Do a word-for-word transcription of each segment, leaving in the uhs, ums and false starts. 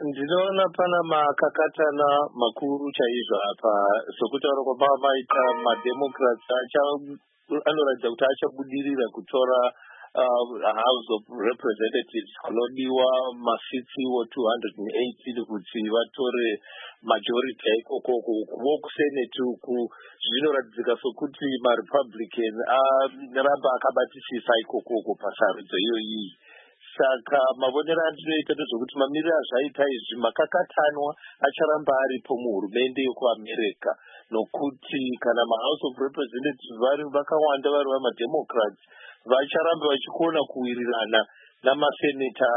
ndinoona pana makakatana makuru chaizvo apa sokutaura kwababa maita mademocrats anoratidza kuti achabudirira kutora uh, House of Representatives kunodiwa masitiwo two hundred eighty kuti vatore majority ikokoko vokusenate uku zvinoratidzika sokuti marepublican aramba akabatisisa ikokoko pasarudzo iyoyi. Saka mavonero andinoita ndezvekuti mamiriro azvaita izvi makakatanwa acharamba aripo muhurumende yekuamerica nokuti kana mahouse of representatives vari vakawanda vari vamademocrats vacharamba vachikona kuwirirana namaseneta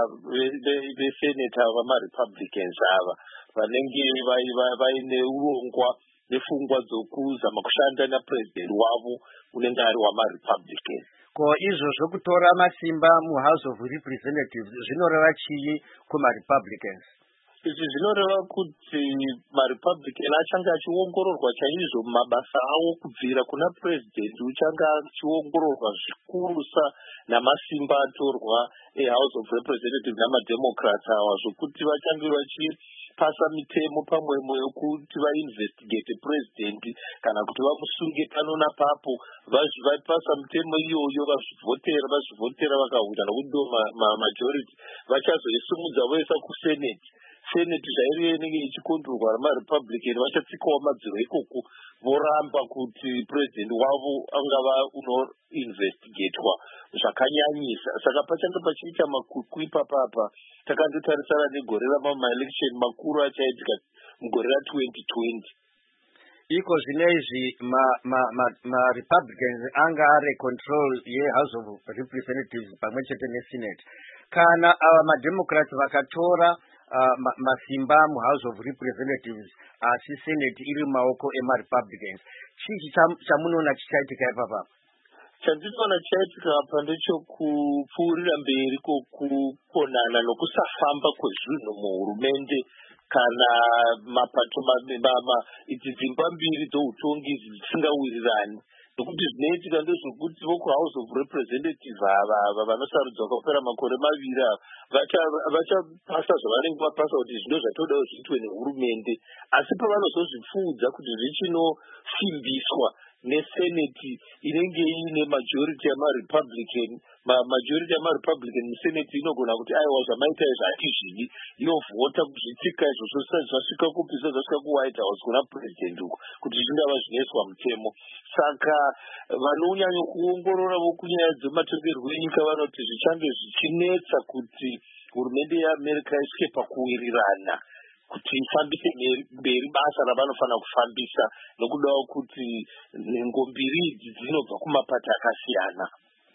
veseneta vamarepublicans ava vanenge vaine urongwa nepfungwa dzokuzama kushanda napresident wavo unenge ari wamarepublican. Ko izvozvo kutora masimba muhouse of representatives zvinoreva chii kumarepublicans? Izvi zvinoreva kuti marepublican achange achiongororwa chaizvo mabasa avo kubvira kuna president uchange achiongororwa zvikurusa namasimba atorwa ehouse of representatives namademocrats ava zvokuti vachange vachipasa mitemo pamwemo yokuti vainvestigate president kana kuti vamusunge pano napapo vapasa mitemo iyoyo vazvivhotera vazvivhotera vakahunda nokuti ndo majority vachazoisumudza voisa kusenate. Senate zvairiyo inenge ichikontrolwa namarepublican vachatsikawo madziro ikoko voramba kuti president wavo angava unoinvestigatwa zvakanyanyisa. Saka pachange pachiita makwikwi papapa takandotarisana negore ramamaelection makuru achaitika mugore ratwenty twenty. Iko zvinezvi marepublicans ma, ma, anga are control yehouse of representatives pamwe chete nesenate. Kana ava mademocrats vakatora uh, ma, masimba muhouse of representatives asi senate iri maoko emarepublicans, chii chamunoona chichaitika ipapa? Chandinoona chichaitika apa ndechokupfuurira mberi kokukonana nokusafamba kwezvinhu muhurumende kana mapato idzi dzimba mbiri dzoutongi dzisingawirirani. Nokuti zvinoitika ndezvokuti vokuhouse of representatives ava vanosarudzwa kwapera makore maviri ava vachapasa zvavanenge vapasa kuti zvino zvatodawo zviitwe nehurumende, asi pavanozozvipfuudza kuti zvichinosimbiswa nesenate inenge ine majority yamarepublican majority yamarepublican musenate inogona kuti aiwa zvamaita izvo hatizvidi yovhota kuzvitsika izvozvo zvasvika kupisa zvasvika kuwhite house kuna president uku kuti zvingava zvinoiswa mutemo. Saka vanonyanya kuongorora vokunyaya dzematongerwo enyika vanoti zvichange zvichinetsa kuti hurumende yeamerica isvike pakuwirirana kuti ifambise mberi basa ravanofanira kufambisa nokudawo kuti nhengo mbiri idzi dzinobva kumapato akasiyana.